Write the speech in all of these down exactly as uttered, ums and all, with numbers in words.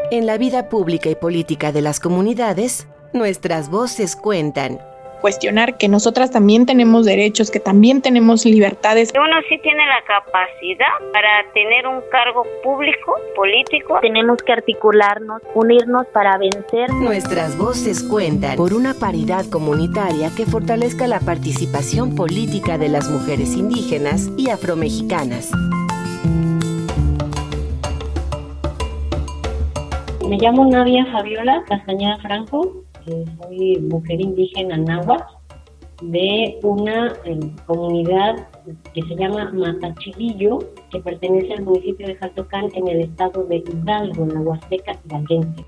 En la vida pública y política de las comunidades, nuestras voces cuentan. Cuestionar que nosotras también tenemos derechos, que también tenemos libertades. Uno sí tiene la capacidad para tener un cargo público, político. Tenemos que articularnos, unirnos para vencer. Nuestras voces cuentan por una paridad comunitaria que fortalezca la participación política de las mujeres indígenas y afromexicanas. Me llamo Nadia Fabiola Castañeda Franco, eh, soy mujer indígena náhuatl de una eh, comunidad que se llama Matachilillo, que pertenece al municipio de Jaltocán en el estado de Hidalgo, en la Huasteca Hidalguense.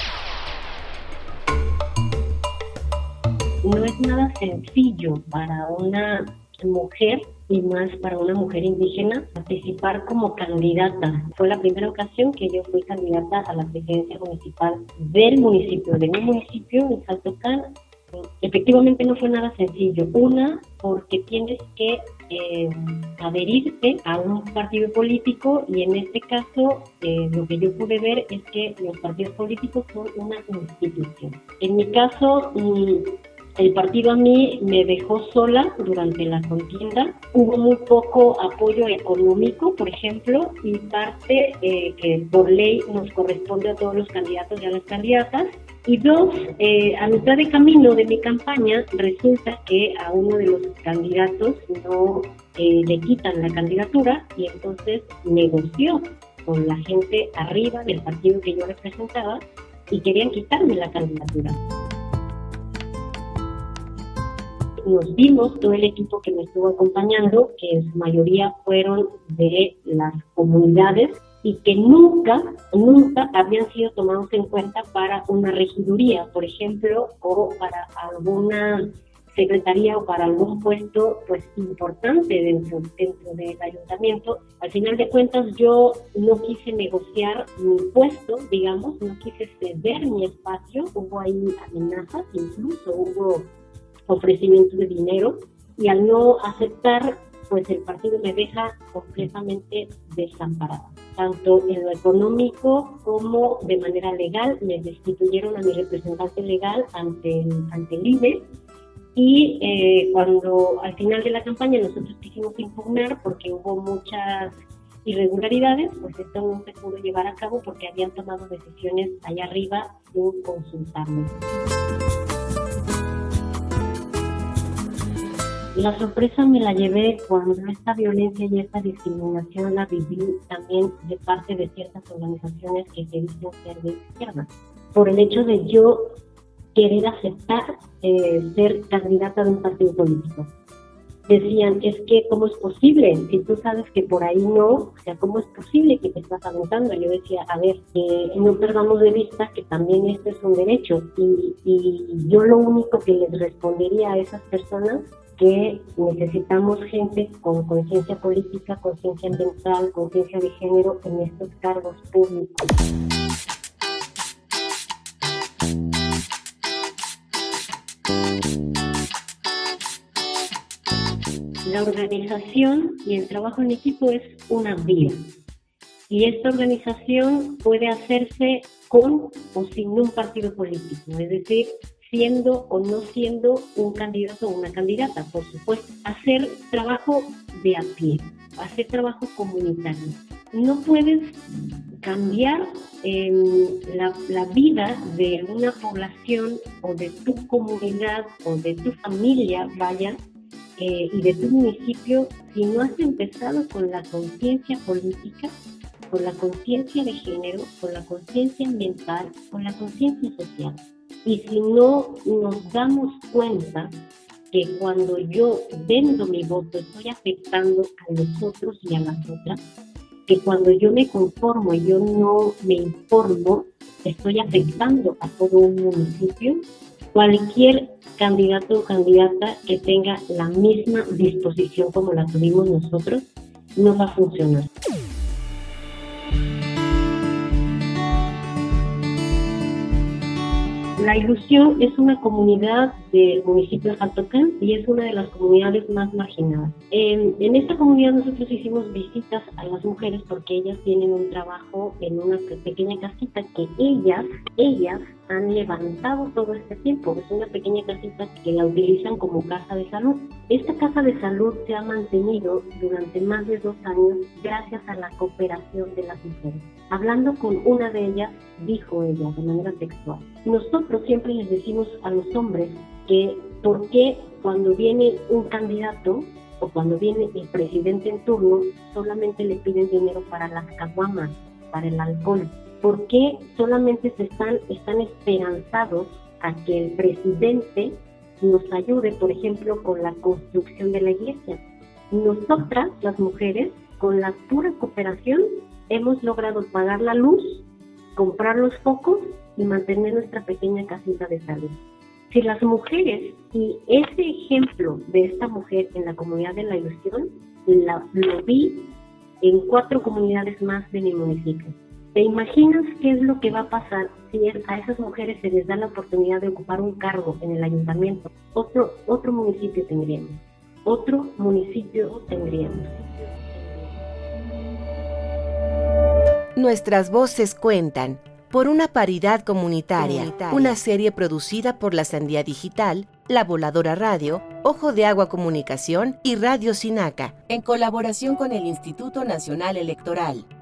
No es nada sencillo para una mujer y más para una mujer indígena participar como candidata. Fue la primera ocasión que yo fui candidata a la presidencia municipal del municipio, de mi municipio, en Jaltocán. Efectivamente no fue nada sencillo. Una, porque tienes que eh, adherirte a un partido político y en este caso eh, lo que yo pude ver es que los partidos políticos son una institución. En mi caso, mmm, el partido a mí me dejó sola durante la contienda. Hubo muy poco apoyo económico, por ejemplo, y parte eh, que por ley nos corresponde a todos los candidatos y a las candidatas. Y dos, eh, a mitad de camino de mi campaña resulta que a uno de los candidatos no eh, le quitan la candidatura y entonces negoció con la gente arriba del partido que yo representaba y querían quitarme la candidatura. Nos vimos, todo el equipo que me estuvo acompañando, que en su mayoría fueron de las comunidades y que nunca, nunca habían sido tomados en cuenta para una regiduría, por ejemplo, o para alguna secretaría o para algún puesto pues importante dentro, dentro del ayuntamiento. Al final de cuentas yo no quise negociar mi puesto, digamos, no quise ceder mi espacio, hubo ahí amenazas, incluso hubo ofrecimiento de dinero y al no aceptar, pues el partido me deja completamente desamparada. Tanto en lo económico como de manera legal, me destituyeron a mi representante legal ante el, ante el I N E y eh, cuando al final de la campaña nosotros quisimos impugnar porque hubo muchas irregularidades, pues esto no se pudo llevar a cabo porque habían tomado decisiones allá arriba sin consultarme. La sorpresa me la llevé cuando esta violencia y esta discriminación la viví también de parte de ciertas organizaciones que se dicen ser de izquierda. Por el hecho de yo querer aceptar eh, ser candidata de un partido político. Decían, es que ¿cómo es posible? Si tú sabes que por ahí no, o sea, ¿cómo es posible que te estás aventando? Yo decía, a ver, eh, no perdamos de vista que también este es un derecho. Y, y yo lo único que les respondería a esas personas que necesitamos gente con conciencia política, conciencia ambiental, conciencia de género en estos cargos públicos. La organización y el trabajo en equipo es una vía. Y esta organización puede hacerse con o sin un partido político, es decir, siendo o no siendo un candidato o una candidata, por supuesto. Hacer trabajo de a pie, hacer trabajo comunitario. No puedes cambiar eh, la, la vida de una población o de tu comunidad o de tu familia, vaya, eh, y de tu municipio si no has empezado con la conciencia política, con la conciencia de género, con la conciencia ambiental, con la conciencia social. Y si no nos damos cuenta que cuando yo vendo mi voto estoy afectando a los otros y a las otras, que cuando yo me conformo y yo no me informo, estoy afectando a todo un municipio, cualquier candidato o candidata que tenga la misma disposición como la tuvimos nosotros, no va a funcionar. La Ilusión es una comunidad del municipio de Jaltocán y es una de las comunidades más marginadas. En, en esta comunidad nosotros hicimos visitas a las mujeres porque ellas tienen un trabajo en una pequeña casita que ellas, ellas han levantado todo este tiempo. Es una pequeña casita que la utilizan como casa de salud. Esta casa de salud se ha mantenido durante más de dos años gracias a la cooperación de las mujeres. Hablando con una de ellas, dijo ella de manera textual: nosotros siempre les decimos a los hombres que por qué cuando viene un candidato o cuando viene el presidente en turno solamente le piden dinero para las caguamas, para el alcohol. ¿Por qué solamente se están, están esperanzados a que el presidente nos ayude, por ejemplo, con la construcción de la iglesia? Nosotras, las mujeres, con la pura cooperación, hemos logrado pagar la luz, comprar los focos y mantener nuestra pequeña casita de salud. Si las mujeres, y ese ejemplo de esta mujer en la comunidad de La Ilusión, la, lo vi en cuatro comunidades más de mi municipio. ¿Te imaginas qué es lo que va a pasar si a esas mujeres se les da la oportunidad de ocupar un cargo en el ayuntamiento? Otro, otro municipio tendríamos. Otro municipio tendríamos. Nuestras voces cuentan. Por una paridad comunitaria, comunitaria, una serie producida por La Sandía Digital, La Voladora Radio, Ojo de Agua Comunicación y Radio Sinaca, en colaboración con el Instituto Nacional Electoral.